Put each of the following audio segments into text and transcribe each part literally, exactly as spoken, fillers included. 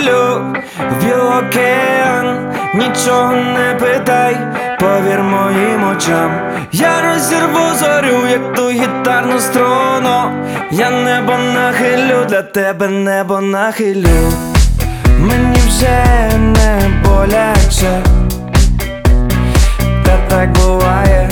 нахилю в океан. Нічого не питай, повір моїм очам. Я розірву зорю, як ту гітарну струну. Я небо нахилю, для тебе небо нахилю. Мені вже не боляче, та так буває.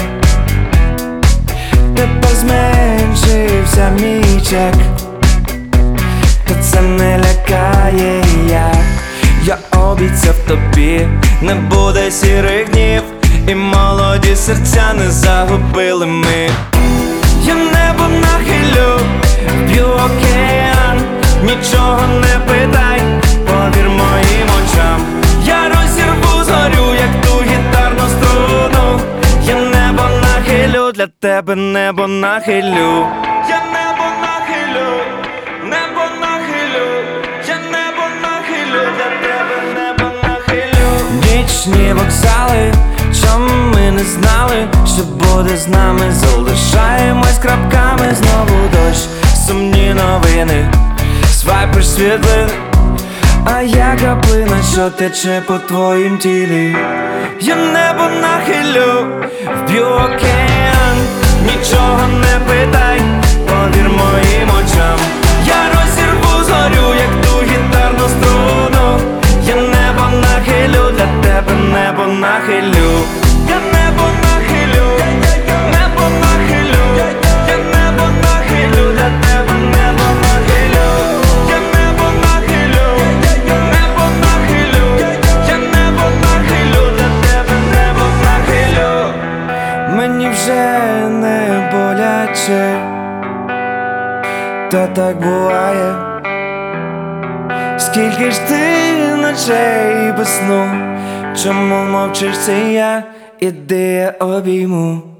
Тепер зменшився мій чек, та це не лякає як. Я обіцяв тобі, не буде сірих днів, і молоді серця не загубили ми. Я небо нахилю, вб'ю океан. Нічого не питай, повір моїм очам. Я розірву зорю, як ту гітарну струну. Я небо нахилю, для тебе небо нахилю. Я небо нахилю, небо нахилю. Я небо нахилю, для тебе небо нахилю. Нічні вокзали, чому ми не знали, що буде з нами. Залишаємось крапками, знову дощ, сумні новини, свайпиш світлин, а я краплина, що тече по твоїм тілі. Я небо нахилю, вб'ю океан. Нічого не питай, повір моїм очам. Я розірву зорю, як ту гітарну струну. Я небо нахилю, для тебе небо нахилю. Я небо нахилю, небо нахилю. Я небо нахилю, для тебе небо нахилю. Я небо нахилю, небо нахилю. Я небо нахилю, для тебе небо нахилю. Мені вже не боляче, та так буває. Скільки ж ти ночей без сну, чому мовчиш, це я, іди я обійму.